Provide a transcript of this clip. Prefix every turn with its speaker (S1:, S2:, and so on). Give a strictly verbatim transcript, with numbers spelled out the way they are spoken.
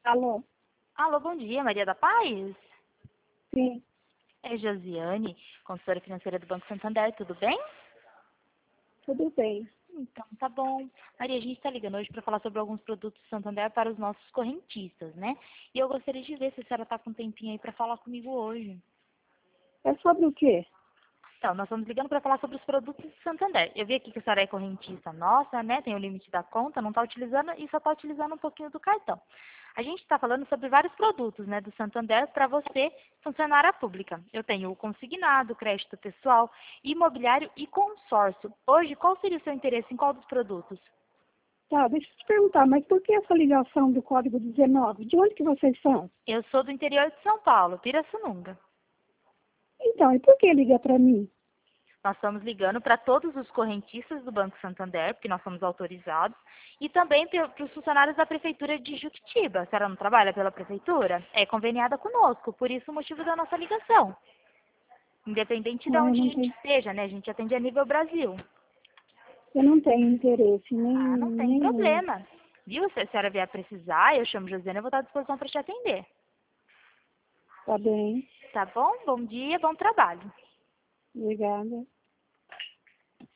S1: Alô?
S2: Alô, bom dia, Maria da Paz?
S1: Sim,
S2: É Josiane, consultora financeira do Banco Santander, tudo bem?
S1: tudo bem.
S2: Então, tá bom. Maria, a gente está ligando hoje para falar sobre alguns produtos do Santander para os nossos correntistas, né? E eu gostaria de ver se a senhora está com um tempinho aí para falar comigo hoje.
S1: É sobre o quê?
S2: Então, nós estamos ligando para falar sobre os produtos do Santander. Eu vi aqui que a senhora é correntista nossa, né? Tem o limite da conta, não está utilizando e só está utilizando um pouquinho do cartão. A gente está falando sobre vários produtos, né, do Santander para você, funcionária pública. Eu tenho o consignado, crédito pessoal, imobiliário e consórcio. Hoje, qual seria o seu interesse em qual dos produtos?
S1: Tá, deixa eu te perguntar, mas por que essa ligação do código dezenove? De onde que vocês são?
S2: Eu sou do interior de São Paulo, Pirassununga.
S1: Então, e por que liga para mim?
S2: Nós estamos ligando para todos os correntistas do Banco Santander, porque nós somos autorizados, e também para os funcionários da Prefeitura de Juquitiba. A senhora não trabalha pela Prefeitura? É conveniada conosco, por isso o motivo da nossa ligação. Independente de
S1: Ah, eu
S2: onde a
S1: não
S2: gente
S1: tenho,
S2: esteja, né? A gente atende a nível Brasil.
S1: eu não tenho interesse nem,
S2: Ah, não tem
S1: nenhum.
S2: problema. Viu? Se a senhora vier precisar, eu chamo Josiana, eu vou estar à disposição para te atender.
S1: Tá bem,
S2: Tá bom? Bom dia, bom trabalho.
S1: obrigada.